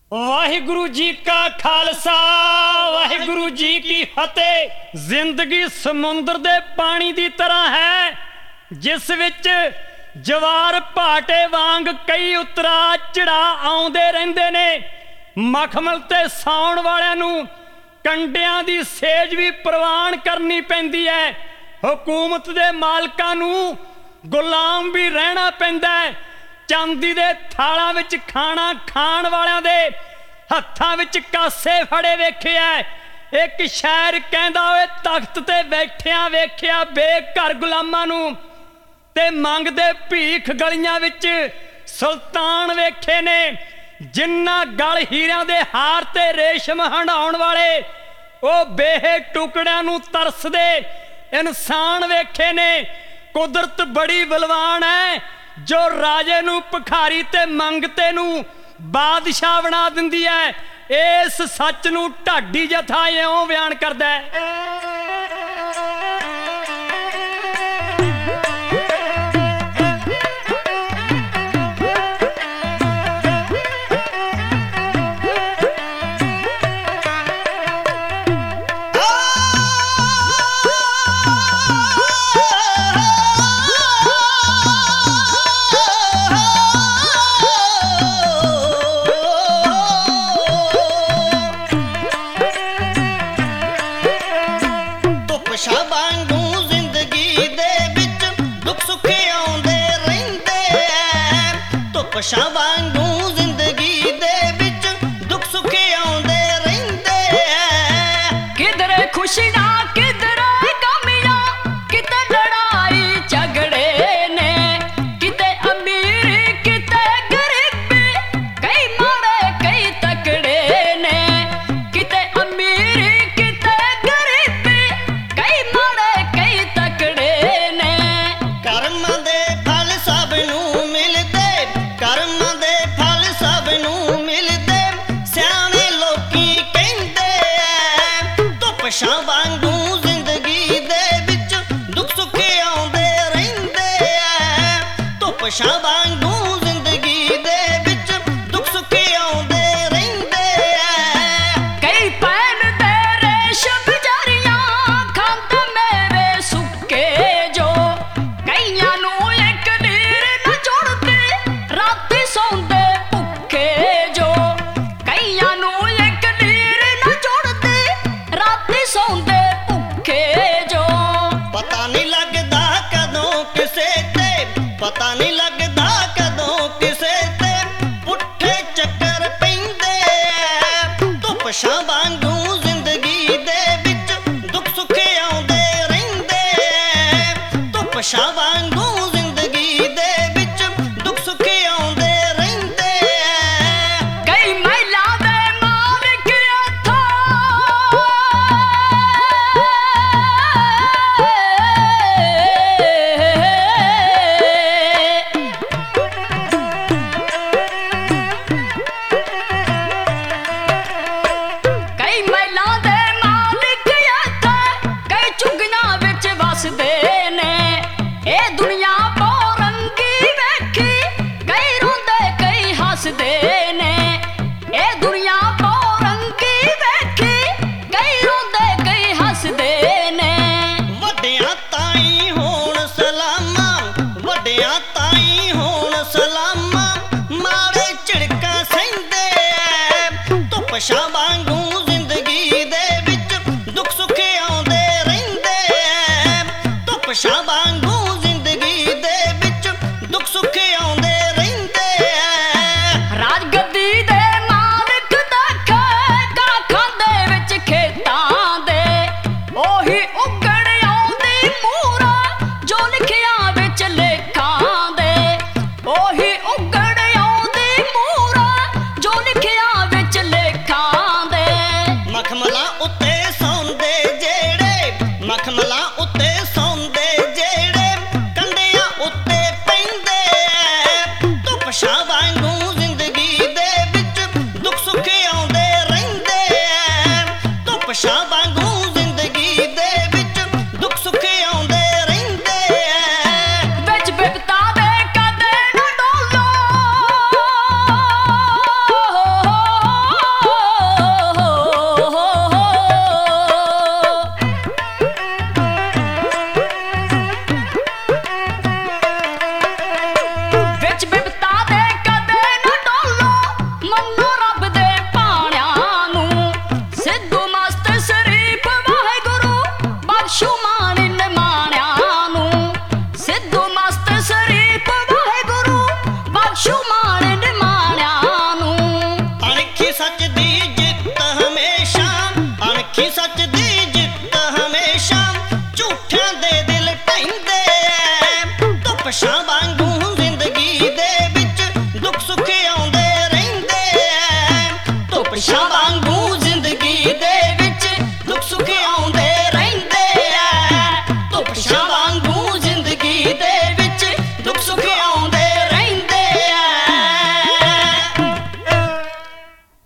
वाहिगुरु जी का खालसा वाहिगुरु जी की फतेह। जिंदगी समुंदर दे पानी दी तरह है जिस विच जवार भाटे वांग कई उतरा चढ़ा आउंदे रहिंदे ने। मखमल ते साउण वालियां नूं कंडियां दी सेज भी प्रवान करनी पैंदी है। हुकूमत दे मालकां नूं गुलाम भी रहना पैंदा है। चांदी दे थालां विच खाना खाण वालियां दे हत्थां विच कासे फड़े वेखे है। एक शायर कहंदा ओए तख्त ते बैठिया वेखिया बेघर गुलामां नूं ते मंगदे भीख गलियां विच सुल्तान वेखे ने। जिन्ना गल हीरियां दे हार ते रेशम हंडाउण वाले ओ बेहे टुकड़ियां नूं तरसदे इंसान वेखे ने। कुदरत बड़ी बलवान है जो राजे नूं भिखारी ते मंगते नूं बादशाह बना दिंदी है। इस सच नूं ढाडी जथा इउं बयान करदा है। पशा वांगू जिंदगी दे विच दुख सुख आउंदे रहिंदे है। किधरे खुशी ना किधरे गमियां किते लड़ाई झगड़े ने। किते अमीर किते गरीबी कई माड़े कई तकड़े ने। किते अमीर किते गरीबी कई माड़े कई तकड़े ने। कर्म दे फल सब नूं मिलदे कर्म दे फल सब नूं मिलदे सियाणे लोकी कहंदे ऐ। धुप छां वांगू जिंदगी दे विच दुख सुख आउंदे रहिंदे ऐ। धुप छां वांगू जिंदगी दे विच दुख सुख आउंदे रहिंदे ऐ। कई पैन दे रेशम जरियां खांदे मेरे सुक्के जो। कईयां नूं इक नीर न जुड़दी राती सौंदे भुखे जो। कईयां नूं इक नीर न जुड़दी राती सौंदे भुखे जो। पता नहीं लगदा कदों किसे ते पता नहीं लगदा कदों किसे ते पुट्ठे चक्कर पैंदे ऐ। धुप छां वांगू जिंदगी दे विच दुख सुख आउंदे रहिंदे ऐ। धुप छां वांगू जिंदगी दे विच दुख सुख आउंदे रहिंदे ऐ। कई महिला दे मालिक अथां कई महिला दे मालिक अथां कई चुगियां विच वसदे ने। ए दुनिया बहुरंगी वेखी कई रोंदे कई हसदे ने। ए दुनिया बहुरंगी वेखी कई रोंदे कई हसदे ने। वड्डियां ताईं होण सलामां वड्डियां ताईं होण सलामां माड़े झिड़कां सहिंदे ऐ। धुप छां वांगू जिंदगी दे विच दुख सुख आउंदे रहिंदे ऐ। धुप छां वांगू जिंदगी दे विच दुख सुख आउंदे रहिंदे ऐ। राजगद्दी दे मालिक दा खांदे विच खेतां दे। ओही उगड़ आउंदी मूरा जो लिखिया विच लेखां दे। ओही उगड़ आउंदी मूरा जो लिखिया विच लेखां दे। ਝੋਪੜੀਆਂ ਵਾਂਗੂ